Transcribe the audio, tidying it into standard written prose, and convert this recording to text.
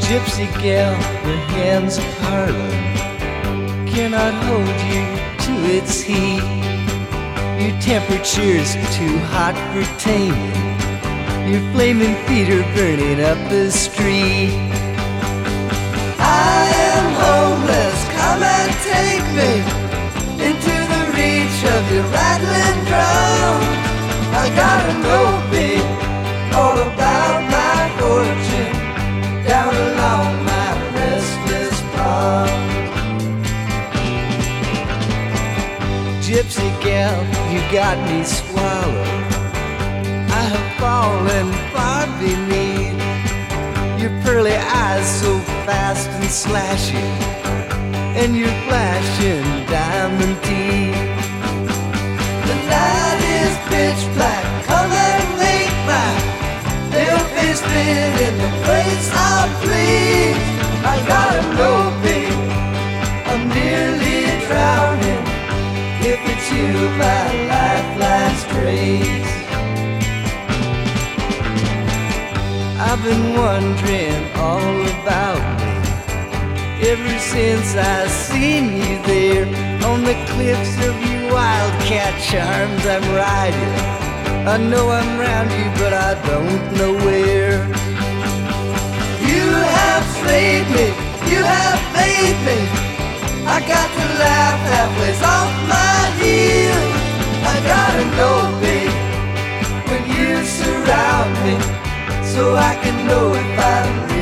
Gypsy gal with hands of Harlem cannot hold you to its heat. Your temperature's too hot for taming. Your flaming feet are burning up the street. I am homeless, come and take me into the reach of your rattling drum. I gotta know, babe, all about my fortune down along my restless pond. Gypsy gal, you got me swallowed. I have fallen far beneath your pearly eyes, so fast and slashing, and your flashing diamond teeth. The night is pitch black, come and make my little face fit in the place I please. I gotta know, babe, I'm nearly drowning. If it's you, my lifeline strays. I've been wondering all about me ever since I seen you there on the cliffs of your wildcat charms. I'm riding, I know I'm round you, but I don't know where. You have slayed me, you have made me. I got to laugh halfway off my heels. I gotta know, babe, when you surround me, so I can know if I'm